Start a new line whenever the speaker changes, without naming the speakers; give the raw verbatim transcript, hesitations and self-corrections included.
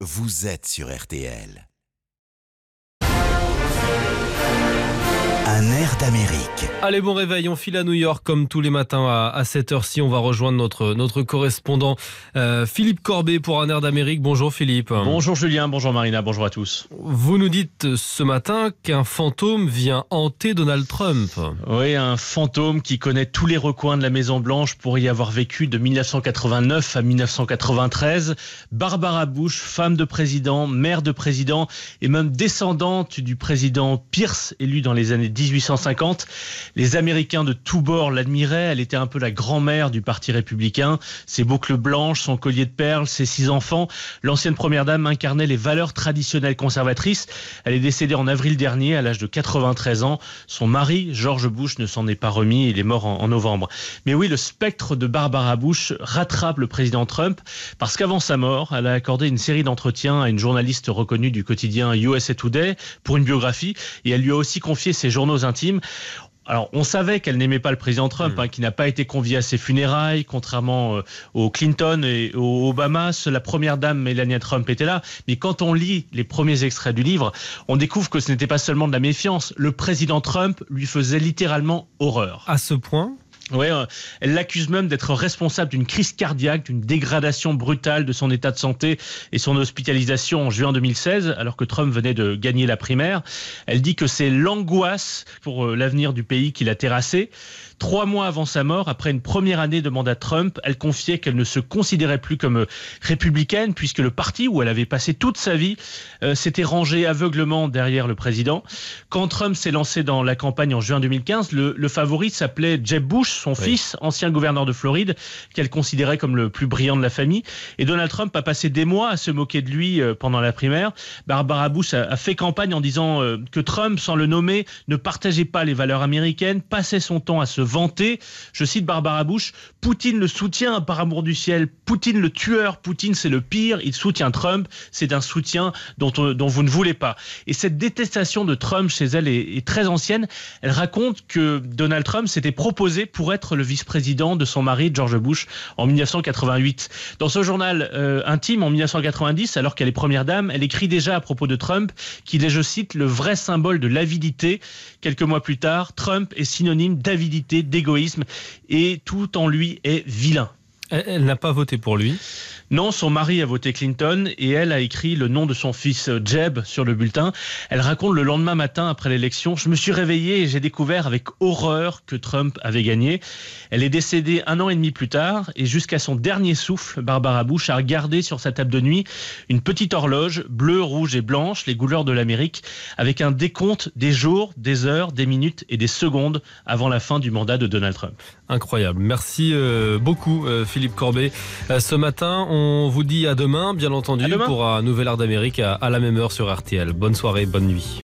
vous êtes sur R T L. Un air d'Amérique.
Allez, bon réveil, on file à New York comme tous les matins à, à cette heure-ci. On va rejoindre notre, notre correspondant euh, Philippe Corbet pour un air d'Amérique. Bonjour Philippe.
Bonjour Julien, bonjour Marina, bonjour à tous.
Vous nous dites ce matin qu'un fantôme vient hanter Donald Trump.
Oui, un fantôme qui connaît tous les recoins de la Maison Blanche pour y avoir vécu de dix-neuf cent quatre-vingt-neuf à dix-neuf cent quatre-vingt-treize. Barbara Bush, femme de président, mère de président et même descendante du président Pierce, élu dans les années dix-huit cent cinquante. Les Américains de tous bords l'admiraient. Elle était un peu la grand-mère du Parti républicain. Ses boucles blanches, son collier de perles, ses six enfants. L'ancienne première dame incarnait les valeurs traditionnelles conservatrices. Elle est décédée en avril dernier à l'âge de quatre-vingt-treize ans. Son mari, George Bush, ne s'en est pas remis. Il est mort en, en novembre. Mais oui, le spectre de Barbara Bush rattrape le président Trump parce qu'avant sa mort, elle a accordé une série d'entretiens à une journaliste reconnue du quotidien U S A Today pour une biographie et elle lui a aussi confié ses journaux intimes. Alors, on savait qu'elle n'aimait pas le président Trump, mmh. hein, qui n'a pas été convié à ses funérailles, contrairement euh, aux Clinton et aux Obama. La première dame, Melania Trump, était là. Mais quand on lit les premiers extraits du livre, on découvre que ce n'était pas seulement de la méfiance. Le président Trump lui faisait littéralement horreur.
À ce point ?
Oui, euh, elle l'accuse même d'être responsable d'une crise cardiaque, d'une dégradation brutale de son état de santé et son hospitalisation en juin deux mille seize, alors que Trump venait de gagner la primaire. Elle dit que c'est l'angoisse pour euh, l'avenir du pays qui l'a terrassée. Trois mois avant sa mort, après une première année de mandat Trump, elle confiait qu'elle ne se considérait plus comme républicaine puisque le parti où elle avait passé toute sa vie euh, s'était rangé aveuglement derrière le président. Quand Trump s'est lancé dans la campagne en juin deux mille quinze, le, le favori s'appelait Jeb Bush, son oui. fils, ancien gouverneur de Floride, qu'elle considérait comme le plus brillant de la famille. Et Donald Trump a passé des mois à se moquer de lui euh, pendant la primaire. Barbara Bush a, a fait campagne en disant euh, que Trump, sans le nommer, ne partageait pas les valeurs américaines, passait son temps à se vanter. Je cite Barbara Bush, « Poutine le soutient par amour du ciel. Poutine le tueur. Poutine, c'est le pire. Il soutient Trump. C'est un soutien dont, on, dont vous ne voulez pas. » Et cette détestation de Trump chez elle est, est très ancienne. Elle raconte que Donald Trump s'était proposé pour être le vice-président de son mari, George Bush, en dix-neuf cent quatre-vingt-huit. Dans ce journal euh, intime, en dix-neuf cent quatre-vingt-dix, alors qu'elle est première dame, elle écrit déjà à propos de Trump qu'il est, je cite, le vrai symbole de l'avidité. Quelques mois plus tard, Trump est synonyme d'avidité, d'égoïsme, et tout en lui est vilain.
Elle, elle n'a pas voté pour lui.
Non, son mari a voté Clinton et elle a écrit le nom de son fils Jeb sur le bulletin. Elle raconte le lendemain matin après l'élection, « Je me suis réveillée et j'ai découvert avec horreur que Trump avait gagné. » Elle est décédée un an et demi plus tard et jusqu'à son dernier souffle, Barbara Bush a gardé sur sa table de nuit une petite horloge bleue, rouge et blanche, les couleurs de l'Amérique, avec un décompte des jours, des heures, des minutes et des secondes avant la fin du mandat de Donald Trump.
Incroyable. Merci euh, beaucoup euh, Philippe Corbet. Euh, ce matin, on vous dit à demain, bien entendu,
à demain.
pour un nouvel Air d'Amérique à, à la même heure sur R T L. Bonne soirée, bonne nuit.